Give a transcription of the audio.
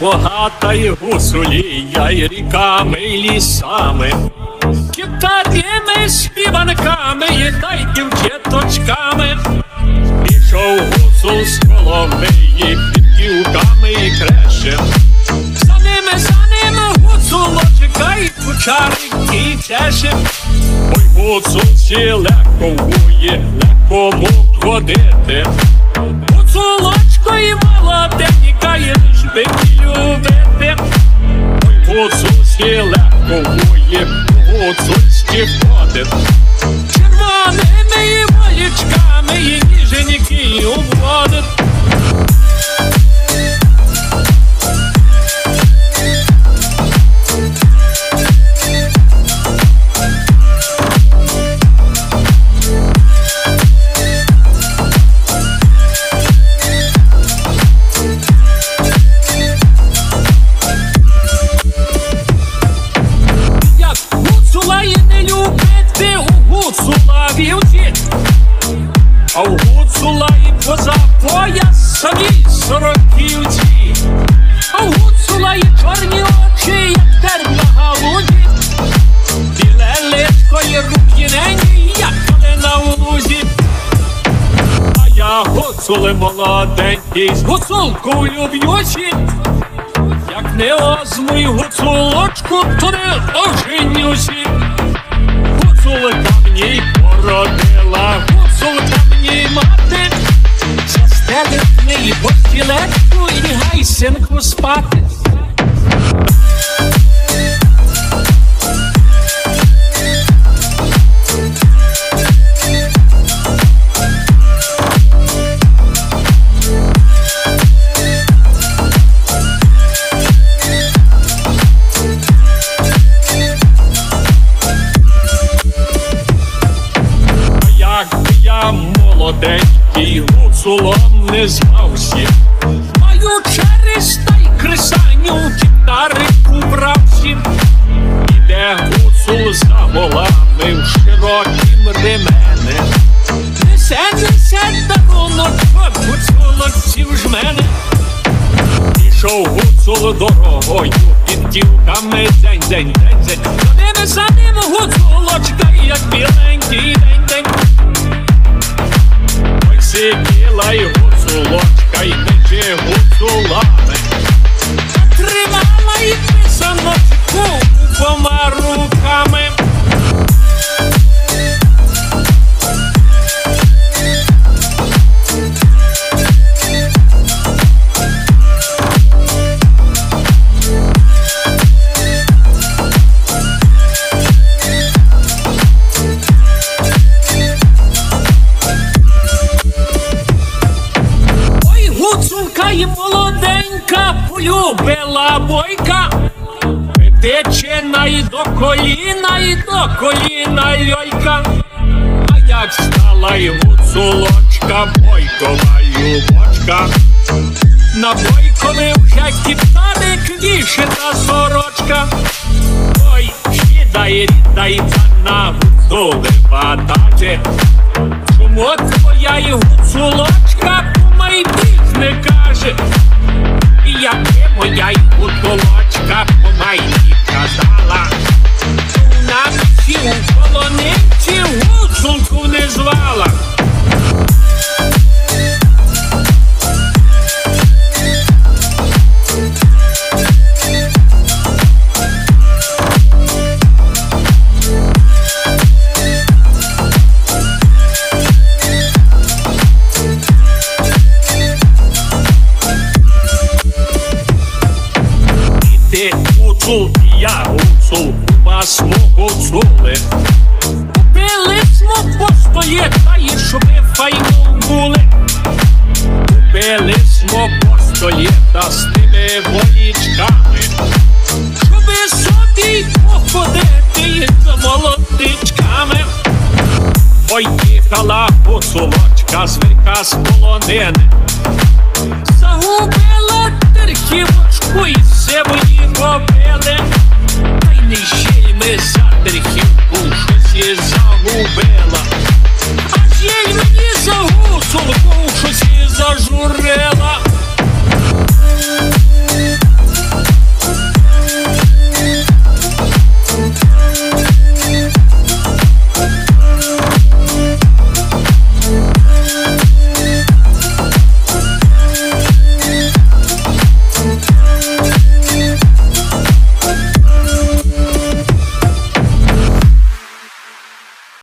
багата й гуцулія, й ріками, й лісами, китарями, співанками, та й дівчаточками. Пішов гуцул з Коломиї, під дівками і креше. За ними гуцулочка й кучарики чеше. Ой, гуцулці легко вує, легко мог ходити. Гуцулочко і молоденька, і лиш би любити. Ой, гуцулці легко вує, гуцульські ходить. Червоними і волічками, і ніженьки уводить. А в гуцула і поза пояс самі сороківці, а в гуцула і чорні очі, як терн на галузі, біле личко і рум'янені, як калина в лузі. А я гуцуле молоденький, з гуцулкою люб'юся, як не озму й гуцулочку, то не оженюся. Гуцулка мені породила, гуцулка мені мати, застелить мені постілетку і лягай, синку, спати. Молоденький гуцулом не звався, маю через та й кресаню кітарику брався. Іде гуцул за волами в широкім ремені, несе даруночок гуцулочців жмене. Пішов гуцул дорогою, під дівками дзень-дзень. За ним гуцулочка, як біленький день-день. Сиділа й гуцулочка, й мечі гуцулами, тримала й писаночку обома руками. І молоденька полюбила бойка, течена і до коліна льойка. А як стала й гуцулочка, бойкова юбочка, на бойкові вже кітарик вішена сорочка. Ой, рідай на гуцулева таче, чому твоя й гуцулочка по-майбіж не каже? І яке моя й гуцулочка по-майбіж казала, на місці у полониці гуцулку не звала. Гуцул, я гуцул, у вас гуцули. Купили смо постоє, та й щоби файно були. Купили смо постоє, та з тими волічками, щоби собі походити й за молодичками. Ой, їхала гуцулочка, звірка з полонини, загубила